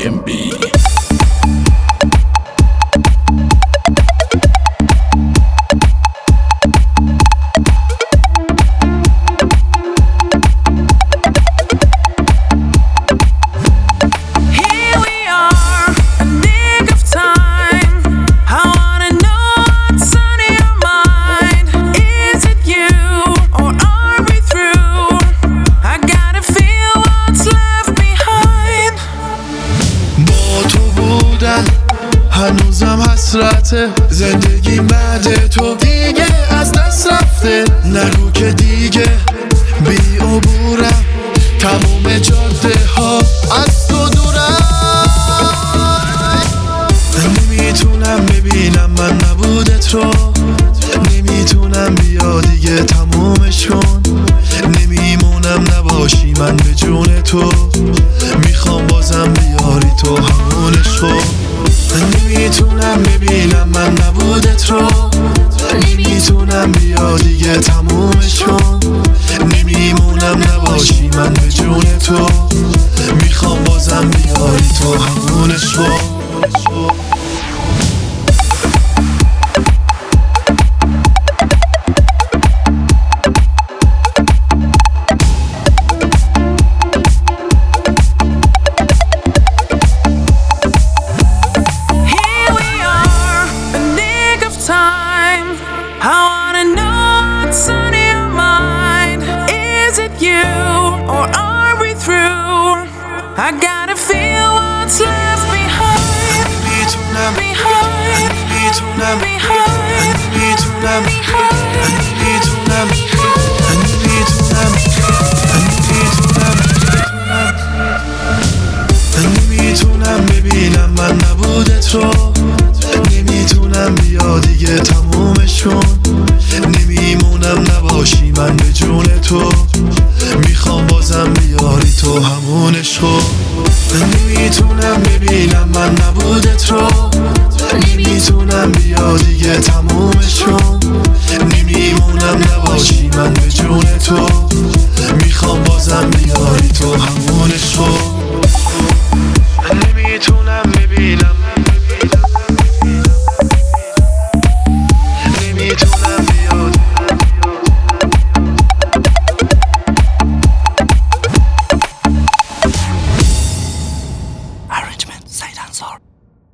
MB. هنوزم حسرته زندگی بعد تو دیگه از دست رفته. نگو که دیگه بی عبورم، تموم جاده ها از تو دورم. نمیتونم ببینم من نبودت رو، نمیتونم بیا دیگه تمومش کن. نمیمونم نباشی من به جون تو، میخوام بازم بیاری تو همونش رو. نمیتونم ببینم من نبودت رو، نمیتونم بیا دیگه تمومش کن. نمیمونم نباشی من به جون تو، میخوام بازم بیاری تو همونش رو. I wanna know what's on your mind. Is it you or are we through? I gotta feel what's left behind. Behind. نمیتونم ببینم من نبودت رو، نمیتونم بیا دیگه تمومش کن. نمیمونم نباشی من به جون تو، میخوام بازم بیاری تو همونش رو. نمیتونم ببینم من نبودت رو، نمیتونم بیا دیگه تمومش کن. نمیمونم نباشی من به جون تو، میخوام بازم بیاری تو همونش رو. نمیتونم ببینم، نمیتونم بیاد. Arrangement Said Ansar.